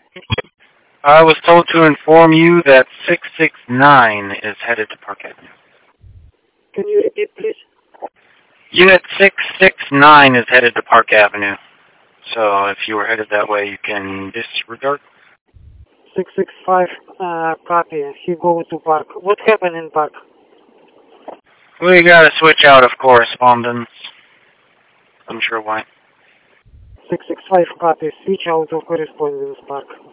I was told to inform you that 669 is headed to Park Avenue. Can you repeat, please? Unit 669 is headed to Park Avenue. So if you were headed that way, you can disregard. 665, copy. He goes to Park. What happened in Park? We got a switch out of correspondence. I'm sure why. 665, copy. Switch out of correspondence, Park.